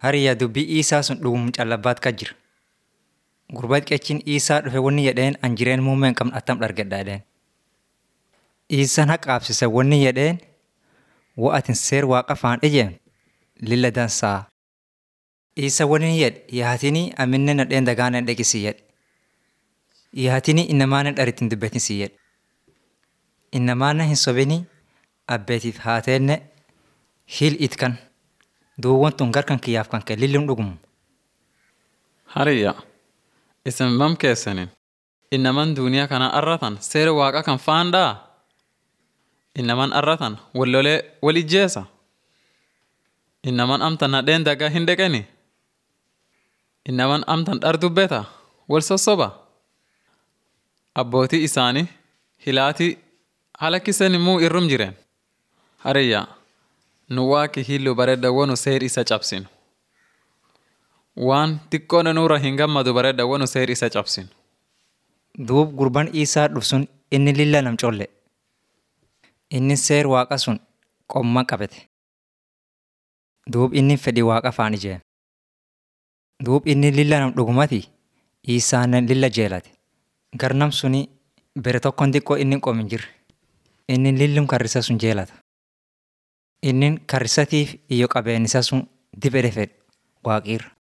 Hariyyaa dubbii Iisaa sun dhugum callabaat ka jira. Gurbaat qechiin Iisaa dhufe wanni jedheen an jireen muummee hin qabne attam dhargedha jedheen. Iisaan haqa qaabsise wanni jedheen wa'atin seer waaqa faan ijeen lilla dansaa. Iisa wanni jedhe yaatinii aminne nadheen dagaaneen dheqisii jedhe. Yaatinii innamaanen dharitin dubbetin sii jedhe. Innamaanen hin sobinii abbeetiif haateenne hil itkan. Duuwwan tun garkan kiyyaaf kan kee lillum dhugumu. Hariyya, isin mam keessanin innaman duuniyaa kana arratan seera waaqa kan faandaa? Innaman arratan wallolee wal ijjeesa? Innaman amtan nadheen dagaa hin deqeni? Innaman amtan dhar dubbeta wal sossoba? Abbootii isaanii hilaatii halakkisen immoo irrum jireen. Hariyya, nu waaqi hillu bareedda wanu seer isa cabsinu. Waan xiqqoona nuura hin gammadu bareedda wanu seer isa cabsinu. Duub gurban Iisaa dhufsun inni lilla nam colle. Inni seer waaqa sun qomma qabete. Duub inni fedhi waaqa faan ijee. Duub inni lilla nam dhugumati Iisaanen lilla jeelate. Garnam suni bere tokkon xiqqoo inni qomin jirre. Inni lillum karrisa sun jeelata. Inni karrisatiif iyyo qabeenisa sun dibede fedhe waaqiirra.